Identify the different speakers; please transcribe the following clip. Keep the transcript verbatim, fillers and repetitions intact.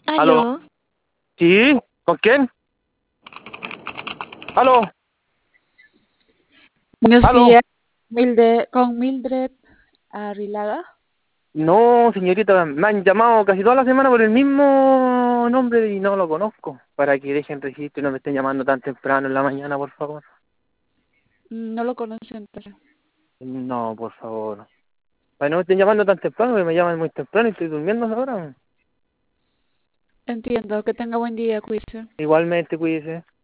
Speaker 1: ¿Aló?
Speaker 2: ¿Aló?
Speaker 1: ¿Sí? ¿Con quién? ¿Aló?
Speaker 2: Buenos
Speaker 1: ¿Aló?
Speaker 2: días, Mildred, con Mildred Arrilaga.
Speaker 1: No, señorita, me han llamado casi toda la semana por el mismo nombre y no lo conozco. Para que dejen registro y no me estén llamando tan temprano en la mañana, por favor.
Speaker 2: No lo conocen entonces.
Speaker 1: No, por favor. Para que no me estén llamando tan temprano, porque me llaman muy temprano y estoy durmiendo ahora.
Speaker 2: Entiendo, que tenga buen día, cuídese.
Speaker 1: Igualmente, cuídese.